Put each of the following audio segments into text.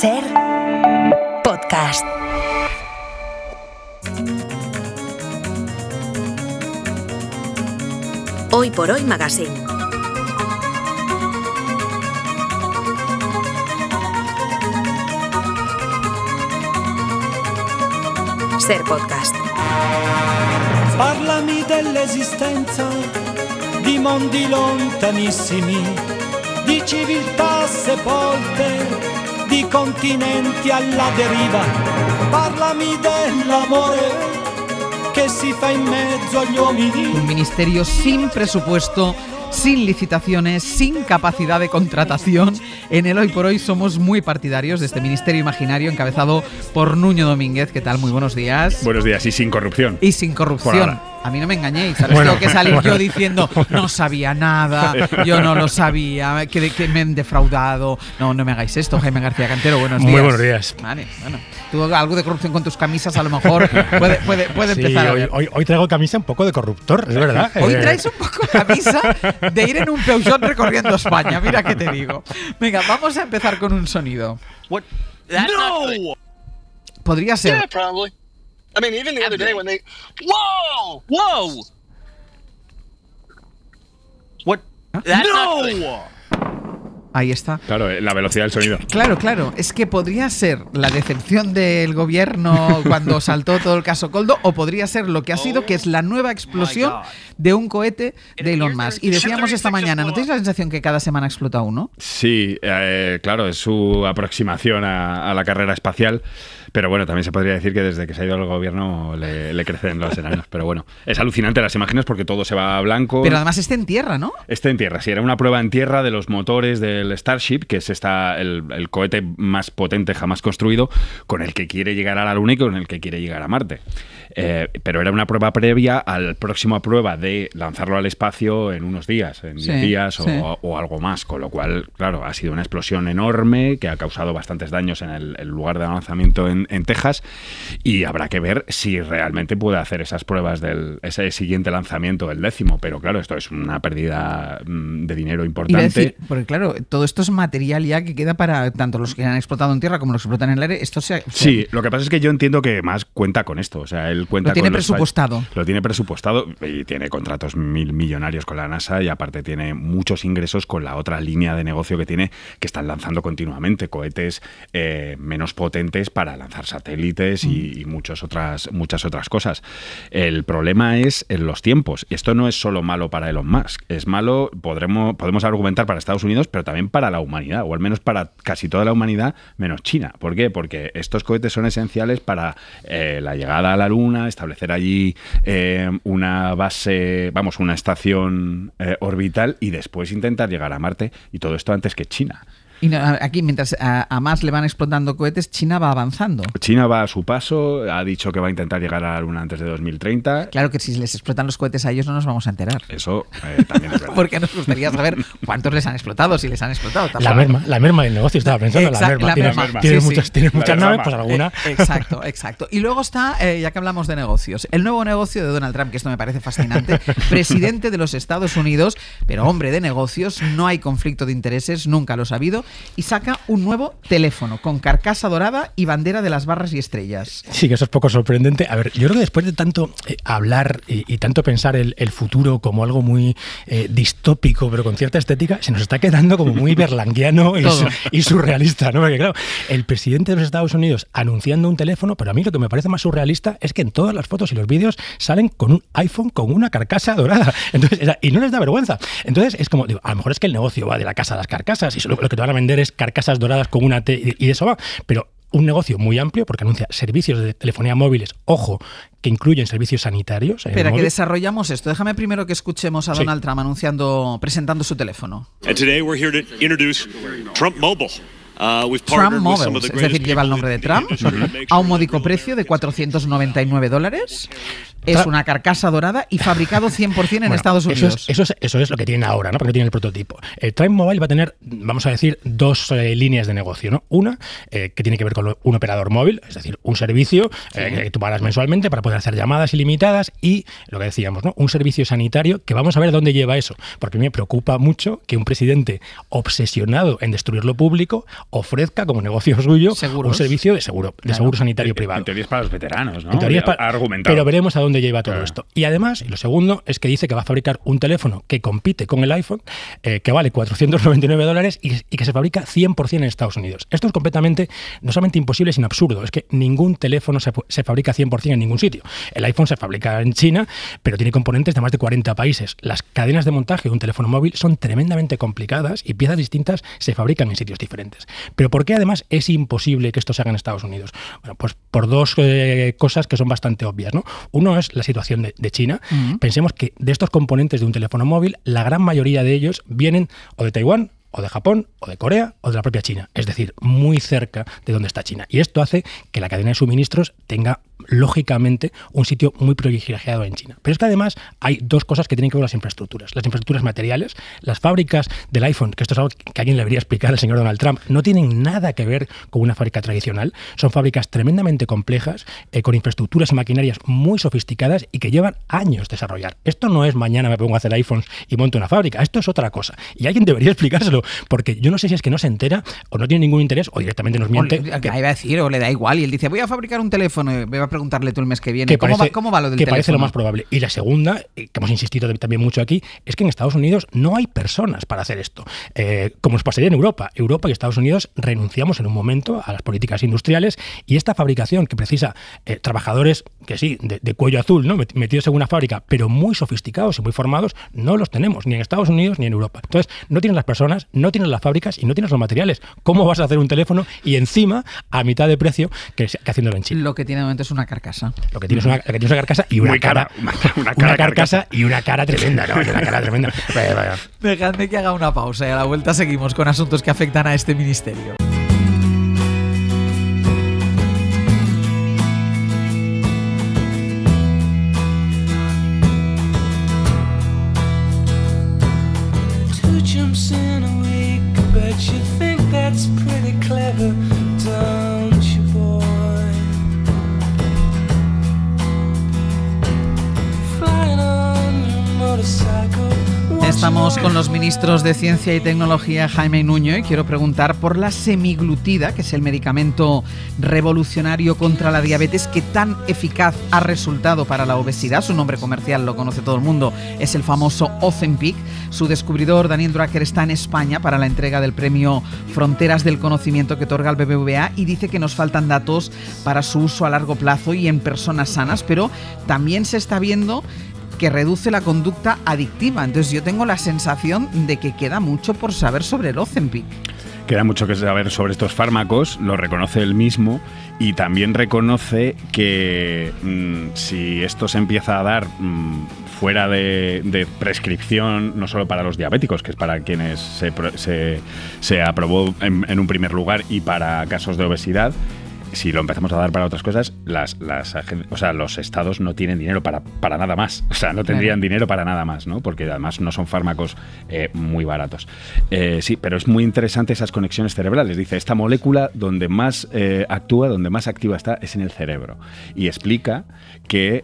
Ser podcast. Hoy por Hoy Magazine. Ser podcast. Parlami dell'esistenza di mondi lontanissimi, di civiltà sepolte, di continenti alla deriva. Parlami dell'amore que si fa en medio agli uomini. Un ministerio sin presupuesto, sin licitaciones, sin capacidad de contratación. En el Hoy por Hoy somos muy partidarios de este ministerio imaginario encabezado por Nuño Domínguez. ¿Qué tal? Muy buenos días. Buenos días, y sin corrupción. Y sin corrupción. A mí no me engañéis, ahora tengo que salir yo diciendo no sabía nada, yo no lo sabía, que me han defraudado. No me hagáis esto, Jaime García Cantero, buenos días. Muy buenos días. Vale, bueno. Tú algo de corrupción con tus camisas a lo mejor puede sí, empezar a ver. Hoy traigo camisa un poco de corruptor, es verdad. Hoy traes un poco camisa de ir en un Peugeot recorriendo España, mira qué te digo. Venga, vamos a empezar con un sonido. What? That's No. not good. Podría ser. Yeah, probably. I mean, even the other day when they... Whoa! Whoa! What? That's not good. Ahí está. Claro, la velocidad del sonido. Claro, es que podría ser la decepción del gobierno cuando saltó todo el caso Koldo, o podría ser lo que ha sido, que es la nueva explosión de un cohete de Elon Musk. Y decíamos esta mañana, ¿no tenéis la sensación que cada semana explota uno? Sí, claro, es su aproximación a la carrera espacial. Pero bueno, también se podría decir que desde que se ha ido el gobierno le crecen los enanos. Pero bueno, es alucinante las imágenes porque todo se va a blanco. Pero además está en tierra, ¿no? Está en tierra, sí. Era una prueba en tierra de los motores del Starship, que es el cohete más potente jamás construido, con el que quiere llegar a la Luna y con el que quiere llegar a Marte. Pero era una prueba previa a la próxima prueba de lanzarlo al espacio en unos días, en 10 días o algo más. Con lo cual, claro, ha sido una explosión enorme que ha causado bastantes daños en el lugar de lanzamiento en Texas, y habrá que ver si realmente puede hacer esas pruebas ese siguiente lanzamiento, el 10º. Pero claro, esto es una pérdida de dinero importante. Iba a decir, porque claro, todo esto es material ya que queda para tanto los que han explotado en tierra como los que explotan en el aire. Sí, lo que pasa es que yo entiendo que más cuenta con esto. O sea, él cuenta lo tiene con presupuestado. Lo tiene presupuestado y tiene contratos millonarios con la NASA, y aparte tiene muchos ingresos con la otra línea de negocio que tiene, que están lanzando continuamente cohetes menos potentes para lanzar satélites y muchas otras cosas. El problema es en los tiempos. Esto no es solo malo para Elon Musk. Es malo, podemos argumentar, para Estados Unidos, pero también para la humanidad, o al menos para casi toda la humanidad, menos China. ¿Por qué? Porque estos cohetes son esenciales para la llegada a la Luna, establecer allí una base, una estación orbital, y después intentar llegar a Marte, y todo esto antes que China. Y no, aquí, mientras a más le van explotando cohetes, China va avanzando. China va a su paso, ha dicho que va a intentar llegar a la Luna antes de 2030. Claro que si les explotan los cohetes a ellos no nos vamos a enterar. Eso también es verdad. Porque nos gustaría saber cuántos les han explotado, si les han explotado. La merma del negocio, estaba pensando. La merma. Tiene muchas naves, pues alguna. Exacto. Y luego está, ya que hablamos de negocios, el nuevo negocio de Donald Trump, que esto me parece fascinante, presidente de los Estados Unidos, pero hombre de negocios, no hay conflicto de intereses, nunca lo ha habido. Y saca un nuevo teléfono con carcasa dorada y bandera de las barras y estrellas. Sí, que eso es poco sorprendente. A ver, yo creo que después de tanto hablar y tanto pensar el futuro como algo muy distópico, pero con cierta estética, se nos está quedando como muy berlanguiano y surrealista, ¿no? Porque claro, el presidente de los Estados Unidos anunciando un teléfono, pero a mí lo que me parece más surrealista es que en todas las fotos y los vídeos salen con un iPhone con una carcasa dorada. Entonces, y no les da vergüenza. Entonces es como, digo, a lo mejor es que el negocio va de la casa a las carcasas y lo que te van a vender es carcasas doradas con una T, y de eso va. Pero un negocio muy amplio porque anuncia servicios de telefonía móviles, ojo, que incluyen servicios sanitarios. Espera, que desarrollamos esto. Déjame primero que escuchemos a Donald Trump presentando su teléfono. And today we're here to introduce Trump Mobile. Trump Mobile, es decir, lleva el nombre de Trump, a un módico precio de $499. Es una carcasa dorada y fabricado 100% en Estados Unidos. Eso es lo que tienen ahora, ¿no? Porque tienen el prototipo. El Trump Mobile va a tener, vamos a decir, dos líneas de negocio, ¿no? Una, que tiene que ver con un operador móvil, es decir, un servicio que tú pagas mensualmente para poder hacer llamadas ilimitadas, y lo que decíamos, ¿no? Un servicio sanitario que vamos a ver dónde lleva eso, porque a mí me preocupa mucho que un presidente obsesionado en destruir lo público ofrezca como negocio suyo Seguros. un servicio de seguro sanitario privado. En teoría es para los veteranos, ¿no? En teoría es para, argumentado. pero veremos a dónde lleva todo esto. Y además, y lo segundo, es que dice que va a fabricar un teléfono que compite con el iPhone, que vale $499 y que se fabrica 100% en Estados Unidos. Esto es completamente, no solamente imposible, sino absurdo. Es que ningún teléfono se fabrica 100% en ningún sitio. El iPhone se fabrica en China, pero tiene componentes de más de 40 países. Las cadenas de montaje de un teléfono móvil son tremendamente complicadas y piezas distintas se fabrican en sitios diferentes. Pero ¿por qué además es imposible que esto se haga en Estados Unidos? Bueno, pues por dos cosas que son bastante obvias, ¿no? Uno es la situación de China. Pensemos que de estos componentes de un teléfono móvil, la gran mayoría de ellos vienen o de Taiwán, o de Japón, o de Corea, o de la propia China. Es decir, muy cerca de donde está China. Y esto hace que la cadena de suministros tenga, lógicamente, un sitio muy privilegiado en China. Pero es que además hay dos cosas que tienen que ver con las infraestructuras. Las infraestructuras materiales, las fábricas del iPhone, que esto es algo que alguien le debería explicar al señor Donald Trump, no tienen nada que ver con una fábrica tradicional. Son fábricas tremendamente complejas, con infraestructuras y maquinarias muy sofisticadas y que llevan años desarrollar. Esto no es mañana me pongo a hacer iPhones y monto una fábrica. Esto es otra cosa. Y alguien debería explicárselo, porque yo no sé si es que no se entera o no tiene ningún interés o directamente nos miente. O iba a decir, o le da igual, y él dice, voy a fabricar un teléfono, y voy a preguntarle tú el mes que viene, ¿cómo va lo del que teléfono? Parece lo más probable. Y la segunda, que hemos insistido también mucho aquí, es que en Estados Unidos no hay personas para hacer esto. Como nos pasaría en Europa. Europa y Estados Unidos renunciamos en un momento a las políticas industriales y esta fabricación que precisa trabajadores, que sí, de cuello azul, ¿no? Metidos en una fábrica, pero muy sofisticados y muy formados, no los tenemos, ni en Estados Unidos ni en Europa. Entonces, no tienes las personas, no tienes las fábricas y no tienes los materiales. ¿Cómo vas a hacer un teléfono y encima a mitad de precio que haciéndolo en China? Lo que tiene de momento es una carcasa. Lo que tienes es una carcasa y una cara. Una carcasa y una cara tremenda, ¿no? Una cara tremenda. Vaya. Dejadme que haga una pausa y a la vuelta seguimos con asuntos que afectan a este ministerio. Estamos con los ministros de Ciencia y Tecnología, Jaime y Nuño, y quiero preguntar por la semiglutida, que es el medicamento revolucionario contra la diabetes que tan eficaz ha resultado para la obesidad. Su nombre comercial lo conoce todo el mundo, es el famoso Ozempic. Su descubridor, Daniel Drucker, está en España para la entrega del premio Fronteras del Conocimiento que otorga el BBVA y dice que nos faltan datos para su uso a largo plazo y en personas sanas, pero también se está viendo que reduce la conducta adictiva. Entonces yo tengo la sensación de que queda mucho por saber sobre el Ozempic. Queda mucho que saber sobre estos fármacos, lo reconoce él mismo y también reconoce que si esto se empieza a dar fuera de prescripción, no solo para los diabéticos, que es para quienes se aprobó en un primer lugar, y para casos de obesidad, si lo empezamos a dar para otras cosas, los estados no tienen dinero para nada más. O sea, no tendrían dinero para nada más, ¿no? Porque además no son fármacos muy baratos. Sí, pero es muy interesante esas conexiones cerebrales. Dice, esta molécula donde más actúa, donde más activa está, es en el cerebro. Y explica que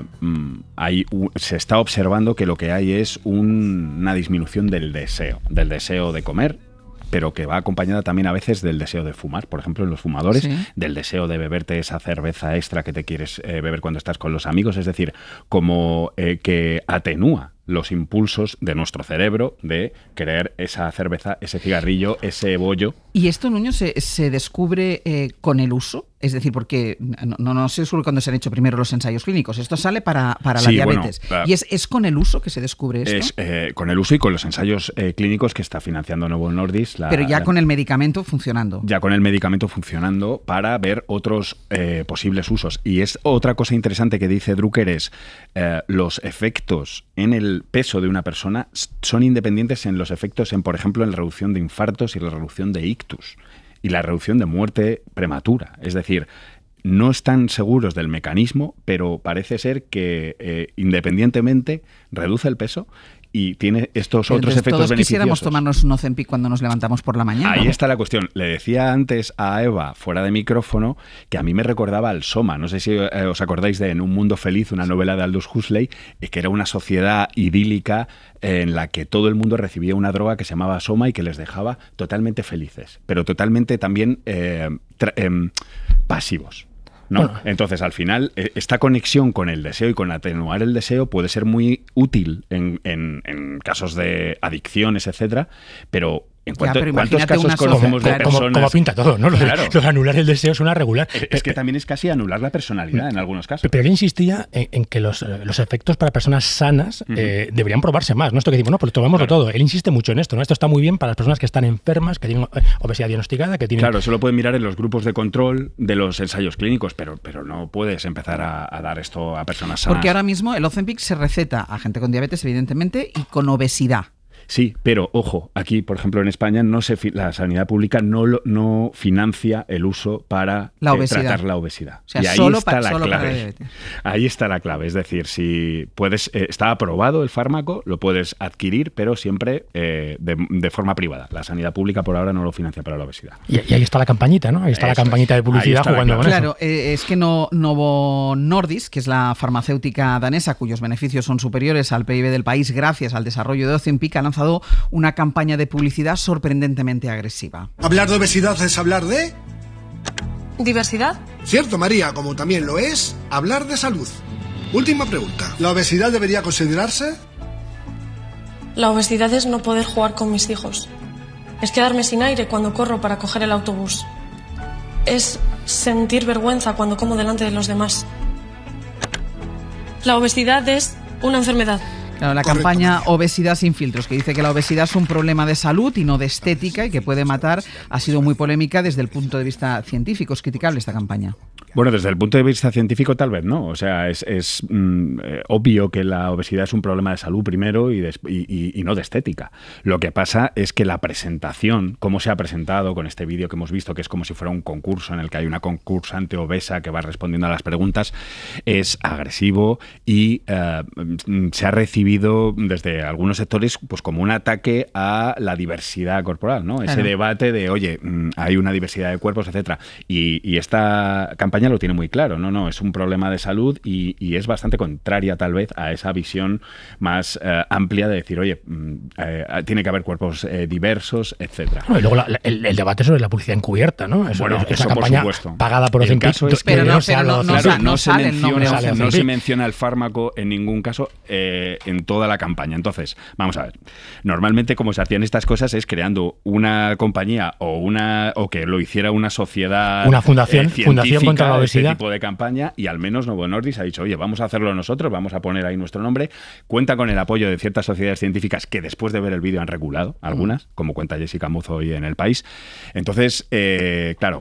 se está observando que lo que hay es una disminución del deseo de comer, pero que va acompañada también a veces del deseo de fumar, por ejemplo, en los fumadores, sí, del deseo de beberte esa cerveza extra que te quieres beber cuando estás con los amigos, es decir, como que atenúa los impulsos de nuestro cerebro de querer esa cerveza, ese cigarrillo, ese bollo. ¿Y esto, Nuño, se descubre con el uso? Es decir, porque no se descubre cuando se han hecho primero los ensayos clínicos. Esto sale para la diabetes. Bueno, ¿y es con el uso que se descubre esto? Es con el uso y con los ensayos clínicos que está financiando Novo Nordisk. Pero ya con el medicamento funcionando. Ya con el medicamento funcionando para ver otros posibles usos. Y es otra cosa interesante que dice Drucker es los efectos en el peso de una persona son independientes en los efectos por ejemplo, en la reducción de infartos y la reducción de ictus y la reducción de muerte prematura. Es decir, no están seguros del mecanismo, pero parece ser que independientemente reduce el peso y tiene estos Pero otros entonces, efectos todos beneficiosos. quisiéramos tomarnos un Ozempic cuando nos levantamos por la mañana. Ahí está la cuestión. Le decía antes a Eva, fuera de micrófono, que a mí me recordaba al Soma. No sé si os acordáis de En un mundo feliz, una novela de Aldous Huxley, que era una sociedad idílica en la que todo el mundo recibía una droga que se llamaba Soma y que les dejaba totalmente felices, pero totalmente también pasivos, ¿no? Bueno. Entonces, al final, esta conexión con el deseo y con atenuar el deseo puede ser muy útil en casos de adicciones, etcétera, pero ¿cuántos casos conocemos de personas? Como pinta todo, ¿no? Claro. Lo de anular el deseo suena regular. Es que también es casi anular la personalidad en algunos casos. Pero él insistía en que los efectos para personas sanas deberían probarse más, ¿no? Esto que decimos, no, pues tomémoslo todo. Él insiste mucho en esto, ¿no? Esto está muy bien para las personas que están enfermas, que tienen obesidad diagnosticada, que tienen... Claro, eso lo pueden mirar en los grupos de control de los ensayos clínicos, pero no puedes empezar a dar esto a personas sanas. Porque ahora mismo el Ozempic se receta a gente con diabetes, evidentemente, y con obesidad. Sí, pero ojo, aquí, por ejemplo, en España la sanidad pública no financia el uso para tratar la obesidad. O sea, y ahí está la clave. Ahí está la clave. Es decir, si puedes, está aprobado el fármaco, lo puedes adquirir, pero siempre de forma privada. La sanidad pública por ahora no lo financia para la obesidad. Y ahí está la campañita, ¿no? Ahí está la campañita de publicidad jugando con eso. Claro, es que Novo Nordisk, que es la farmacéutica danesa cuyos beneficios son superiores al PIB del país gracias al desarrollo de Ozempic, ha lanzado una campaña de publicidad sorprendentemente agresiva. ¿Hablar de obesidad es hablar de...? ¿Diversidad? Cierto, María, como también lo es hablar de salud. Última pregunta. ¿La obesidad debería considerarse? La obesidad es no poder jugar con mis hijos. Es quedarme sin aire cuando corro para coger el autobús. Es sentir vergüenza cuando como delante de los demás. La obesidad es una enfermedad. Claro, la campaña Obesidad sin filtros, que dice que la obesidad es un problema de salud y no de estética y que puede matar, ha sido muy polémica desde el punto de vista científico. Es criticable esta campaña. Bueno, desde el punto de vista científico tal vez no. O sea, es obvio que la obesidad es un problema de salud primero y no de estética. Lo que pasa es que la presentación, cómo se ha presentado con este vídeo que hemos visto, que es como si fuera un concurso en el que hay una concursante obesa que va respondiendo a las preguntas, es agresivo y se ha recibido desde algunos sectores pues como un ataque a la diversidad corporal, ¿no? Claro. Ese debate de, oye, hay una diversidad de cuerpos, etcétera. Y esta campaña lo tiene muy claro, no, es un problema de salud y es bastante contraria tal vez a esa visión más amplia de decir, oye, tiene que haber cuerpos diversos, etcétera. Bueno, y luego el debate sobre la publicidad encubierta, ¿no? Eso campaña por supuesto. Pagada por Ozempic. Pero no se menciona el fármaco en ningún caso en toda la campaña. Entonces, vamos a ver. Normalmente como se hacían estas cosas es creando una compañía o que lo hiciera una sociedad, una fundación contra la obesidad, este tipo de campaña, y al menos Novo Nordisk ha dicho, oye, vamos a hacerlo nosotros, vamos a poner ahí nuestro nombre. Cuenta con el apoyo de ciertas sociedades científicas que después de ver el vídeo han regulado algunas, como cuenta Jessica Muzo hoy en El País. Entonces, claro,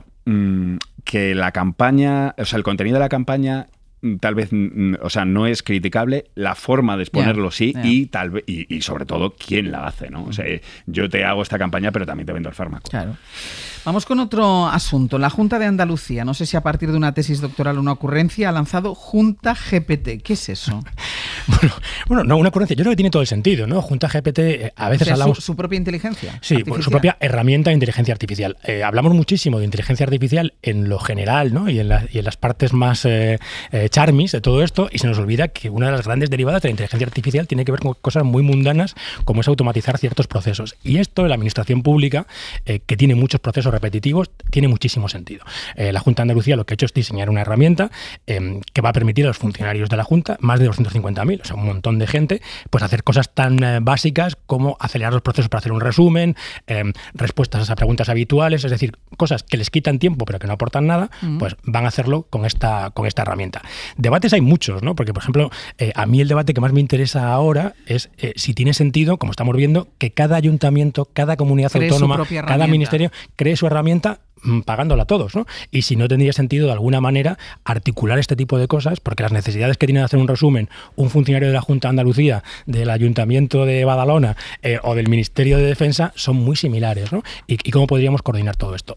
que la campaña, o sea, el contenido de la campaña tal vez, o sea, no es criticable, la forma de exponerlo y tal vez y sobre todo quién la hace, ¿no? O sea, yo te hago esta campaña, pero también te vendo el fármaco. Claro. Vamos con otro asunto. La Junta de Andalucía, no sé si a partir de una tesis doctoral o una ocurrencia, ha lanzado Junta GPT. ¿Qué es eso? Bueno, no una ocurrencia. Yo creo que tiene todo el sentido, ¿no? Junta GPT, a veces hablamos... ¿Su propia inteligencia? Sí, su propia herramienta de inteligencia artificial. Hablamos muchísimo de inteligencia artificial en lo general, ¿no? Y en las partes más charmis de todo esto, y se nos olvida que una de las grandes derivadas de la inteligencia artificial tiene que ver con cosas muy mundanas, como es automatizar ciertos procesos. Y esto en la administración pública, que tiene muchos procesos repetitivos, tiene muchísimo sentido. La Junta de Andalucía lo que ha hecho es diseñar una herramienta que va a permitir a los funcionarios de la Junta, más de 250.000, o sea, un montón de gente, pues hacer cosas tan básicas como acelerar los procesos para hacer un resumen, respuestas a preguntas habituales, es decir, cosas que les quitan tiempo pero que no aportan nada, pues van a hacerlo con esta herramienta. Debates hay muchos, ¿no? Porque, por ejemplo, a mí el debate que más me interesa ahora es si tiene sentido, como estamos viendo, que cada ayuntamiento, cada comunidad autónoma, cada ministerio cree su herramienta pagándola a todos, ¿no? Y si no tendría sentido de alguna manera articular este tipo de cosas, porque las necesidades que tiene de hacer un resumen un funcionario de la Junta de Andalucía, del Ayuntamiento de Badalona o del Ministerio de Defensa son muy similares, ¿no? ¿Y cómo podríamos coordinar todo esto?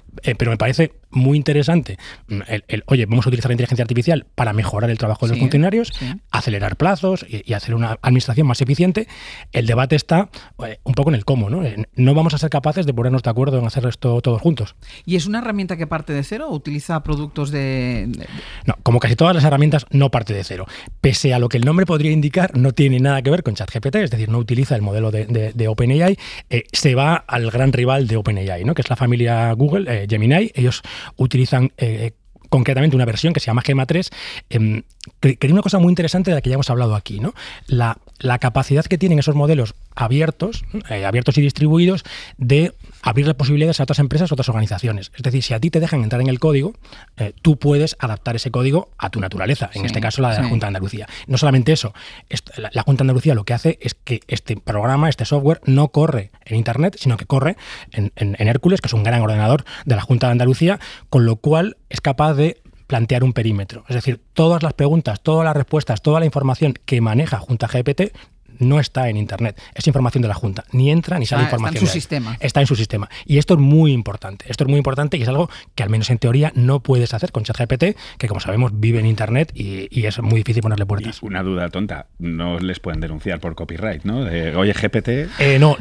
pero me parece muy interesante oye, vamos a utilizar la inteligencia artificial para mejorar el trabajo de los funcionarios, acelerar plazos y hacer una administración más eficiente. El debate está un poco en el cómo, ¿no? No vamos a ser capaces de ponernos de acuerdo en hacer esto todos juntos. ¿Y es una herramienta que parte de cero o utiliza productos No, como casi todas las herramientas, no parte de cero. Pese a lo que el nombre podría indicar, no tiene nada que ver con ChatGPT, es decir, no utiliza el modelo de OpenAI, se va al gran rival de OpenAI, ¿no? Que es la familia Google, Gemini. Ellos utilizan concretamente una versión que se llama Gemma 3, que es una cosa muy interesante de la que ya hemos hablado aquí, ¿no? La capacidad que tienen esos modelos abiertos y distribuidos de abrirle posibilidades a otras empresas, a otras organizaciones. Es decir, si a ti te dejan entrar en el código, tú puedes adaptar ese código a tu naturaleza, en este caso la de la Junta de Andalucía. No solamente eso, la Junta de Andalucía lo que hace es que este programa, este software, no corre en Internet, sino que corre en Hércules, que es un gran ordenador de la Junta de Andalucía, con lo cual es capaz de plantear un perímetro. Es decir, todas las preguntas, todas las respuestas, toda la información que maneja Junta GPT no está en Internet. Es información de la Junta. Ni entra ni sale información. Está en su sistema. Está en su sistema. Y esto es muy importante. Esto es muy importante y es algo que al menos en teoría no puedes hacer con ChatGPT, que como sabemos vive en Internet y es muy difícil ponerle puertas. Y una duda tonta. No les pueden denunciar por copyright, ¿no? Oye, GPT... No.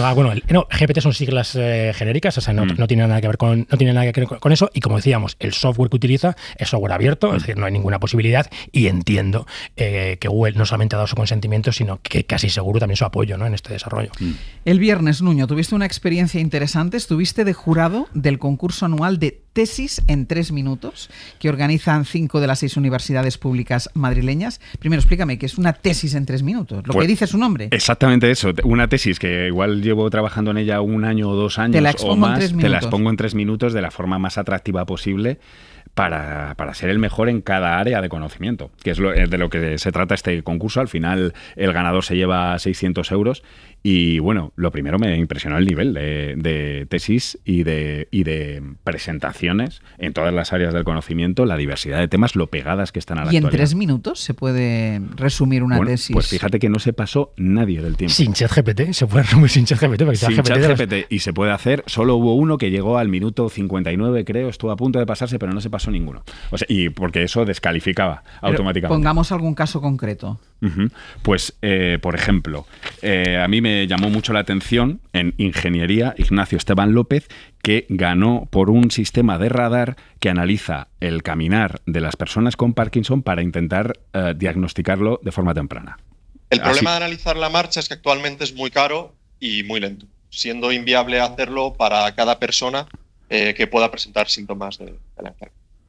GPT son siglas genéricas, o sea, no tiene nada que ver con eso. Y como decíamos, el software que utiliza es software abierto, es decir, no hay ninguna posibilidad. Y entiendo que Google no solamente ha dado su consentimiento, sino que casi seguro también su apoyo, ¿no?, en este desarrollo. El viernes, Nuño, tuviste una experiencia interesante. Estuviste de jurado del concurso anual de Tesis en 3 minutos que organizan 5 de las 6 universidades públicas madrileñas. Primero, explícame, ¿qué es una tesis en 3 minutos? Lo que dice su nombre. Exactamente eso. Una tesis que igual llevo trabajando en ella 1 año o 2 años te la expongo o más. En 3 minutos. Te la expongo en 3 minutos de la forma más atractiva posible para ser el mejor en cada área de conocimiento, que es de lo que se trata este concurso. Al final el ganador se lleva 600 euros y bueno, lo primero me impresionó el nivel de tesis y de presentaciones en todas las áreas del conocimiento, la diversidad de temas, lo pegadas que están a la actualidad. ¿Y en 3 minutos se puede resumir una tesis? Pues fíjate que no se pasó nadie del tiempo. Sin ChatGPT, se puede resumir sin ChatGPT. Sin ChatGPT, y se puede hacer. Solo hubo uno que llegó al minuto 59, creo, estuvo a punto de pasarse, pero no se pasó ninguno. O sea, y porque eso descalificaba automáticamente. Pongamos algún caso concreto. Pues, por ejemplo, a mí me llamó mucho la atención en ingeniería Ignacio Esteban López, que ganó por un sistema de radar que analiza el caminar de las personas con Parkinson para intentar diagnosticarlo de forma temprana. El problema de analizar la marcha es que actualmente es muy caro y muy lento, siendo inviable hacerlo para cada persona que pueda presentar síntomas de la enfermedad.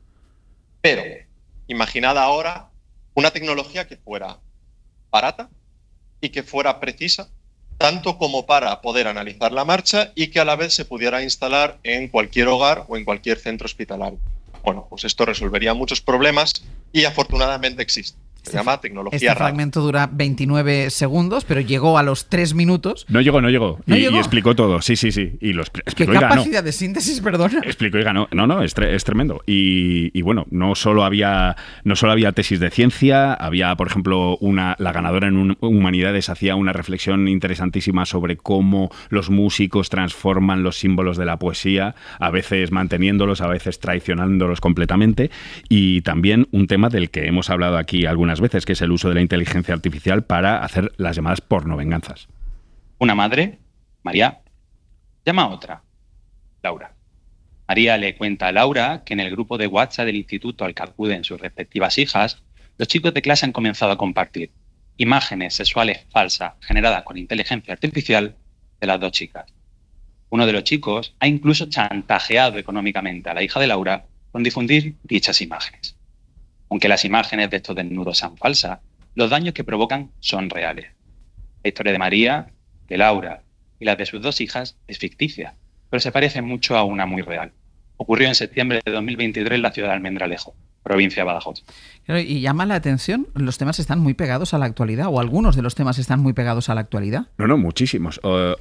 Pero imaginad ahora una tecnología que fuera barata y que fuera precisa, tanto como para poder analizar la marcha y que a la vez se pudiera instalar en cualquier hogar o en cualquier centro hospitalario. Bueno, pues esto resolvería muchos problemas y afortunadamente existe. Se llama tecnología Este fragmento dura 29 segundos, pero llegó a los 3 minutos. No llegó. Y explicó todo. Sí. Y lo explicó y ganó. ¿Qué capacidad de síntesis, perdona? Explicó y ganó. No, es tremendo. Y bueno, no solo había tesis de ciencia, había, por ejemplo, la ganadora en Humanidades hacía una reflexión interesantísima sobre cómo los músicos transforman los símbolos de la poesía, a veces manteniéndolos, a veces traicionándolos completamente. Y también un tema del que hemos hablado aquí algunas veces, que es el uso de la inteligencia artificial para hacer las llamadas pornovenganzas. Una madre, María, llama a otra, Laura. María le cuenta a Laura que en el grupo de WhatsApp del instituto al que acuden sus respectivas hijas, los chicos de clase han comenzado a compartir imágenes sexuales falsas generadas con inteligencia artificial de las 2 chicas. Uno de los chicos ha incluso chantajeado económicamente a la hija de Laura con difundir dichas imágenes. Aunque las imágenes de estos desnudos sean falsas, los daños que provocan son reales. La historia de María, de Laura y las de sus 2 hijas es ficticia, pero se parece mucho a una muy real. Ocurrió en septiembre de 2023 en la ciudad de Almendralejo, provincia de Badajoz. Y llama la atención, los temas están muy pegados a la actualidad, o algunos de los temas están muy pegados a la actualidad. No, muchísimos.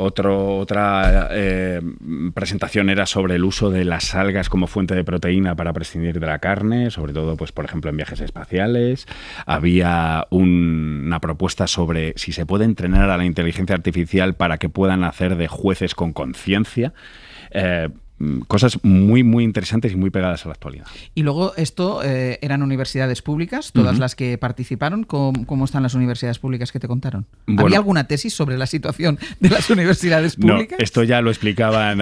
Otra presentación era sobre el uso de las algas como fuente de proteína para prescindir de la carne, sobre todo, pues por ejemplo, en viajes espaciales. Había una propuesta sobre si se puede entrenar a la inteligencia artificial para que puedan hacer de jueces con conciencia. cosas muy, muy interesantes y muy pegadas a la actualidad. Y luego esto eran universidades públicas, todas las que participaron. ¿Cómo están las universidades públicas que te contaron? Bueno, ¿había alguna tesis sobre la situación de las universidades públicas? No, esto ya lo explicaban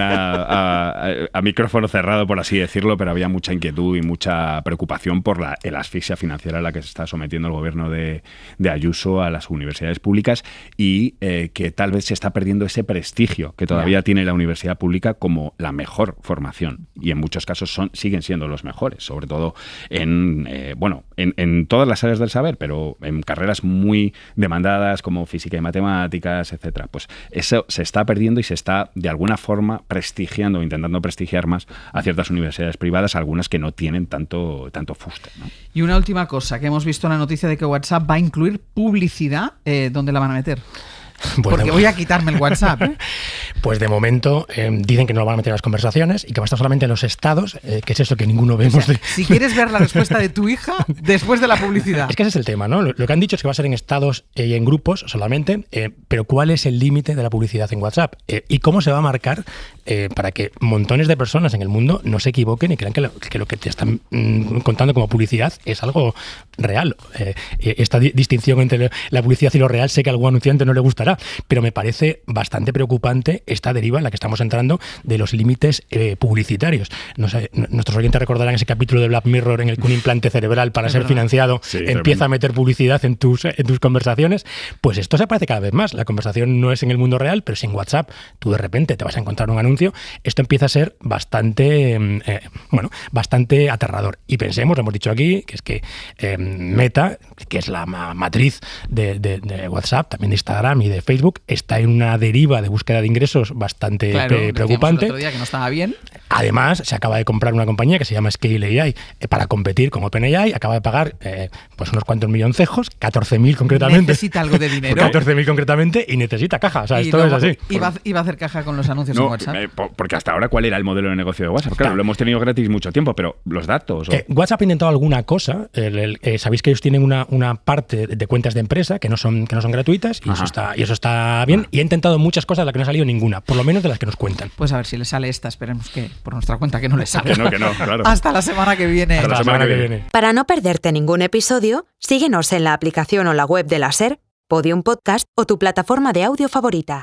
a micrófono cerrado, por así decirlo, pero había mucha inquietud y mucha preocupación por la asfixia financiera a la que se está sometiendo el gobierno de Ayuso a las universidades públicas y que tal vez se está perdiendo ese prestigio que todavía tiene la universidad pública como la mejor formación, y en muchos casos siguen siendo los mejores, sobre todo en todas las áreas del saber, pero en carreras muy demandadas como física y matemáticas, etcétera. Pues eso se está perdiendo y se está de alguna forma prestigiando, intentando prestigiar más a ciertas universidades privadas, algunas que no tienen tanto fuste, ¿no? Y una última cosa, que hemos visto en la noticia de que WhatsApp va a incluir publicidad. ¿Dónde la van a meter? Porque voy a quitarme el WhatsApp, ¿eh? Pues de momento dicen que no lo van a meter en las conversaciones y que va a estar solamente en los estados, que es eso que ninguno vemos. O sea, si quieres ver la respuesta de tu hija después de la publicidad. Es que ese es el tema, ¿no? Lo que han dicho es que va a ser en estados y en grupos solamente, pero ¿cuál es el límite de la publicidad en WhatsApp? ¿Y cómo se va a marcar para que montones de personas en el mundo no se equivoquen y crean que lo que te están contando como publicidad es algo real? Esta distinción entre la publicidad y lo real, sé que a algún anunciante no le gustará, pero me parece bastante preocupante esta deriva en la que estamos entrando de los límites publicitarios. No sé, nuestros oyentes recordarán ese capítulo de Black Mirror en el que un implante cerebral para ser financiado empieza a meter publicidad en tus conversaciones. Pues esto se parece cada vez más. La conversación no es en el mundo real, pero si en WhatsApp tú de repente te vas a encontrar un anuncio, esto empieza a ser bastante aterrador. Y pensemos, lo hemos dicho aquí, que es que Meta, que es la matriz de WhatsApp, también de Instagram y de Facebook, está en una deriva de búsqueda de ingresos bastante preocupante. El otro día que no estaba bien. Además, se acaba de comprar una compañía que se llama Scale AI para competir con OpenAI. Acaba de pagar unos cuantos milloncejos, 14.000 concretamente. Necesita algo de dinero. 14.000 concretamente y necesita caja. O sea, esto es así. Iba a hacer caja con los anuncios en WhatsApp. Porque hasta ahora, ¿cuál era el modelo de negocio de WhatsApp? Claro, lo hemos tenido gratis mucho tiempo, pero los datos... WhatsApp ha intentado alguna cosa. Sabéis que ellos tienen una parte de cuentas de empresa que no son gratuitas y eso está bien. Y ha intentado muchas cosas de las que no ha salido ninguna, por lo menos de las que nos cuentan. Pues a ver si le sale esta. Esperemos que por nuestra cuenta que no le salga. Que no, claro. Hasta la semana que viene. Hasta la semana que viene. Para no perderte ningún episodio, síguenos en la aplicación o la web de la SER, Podium Podcast o tu plataforma de audio favorita.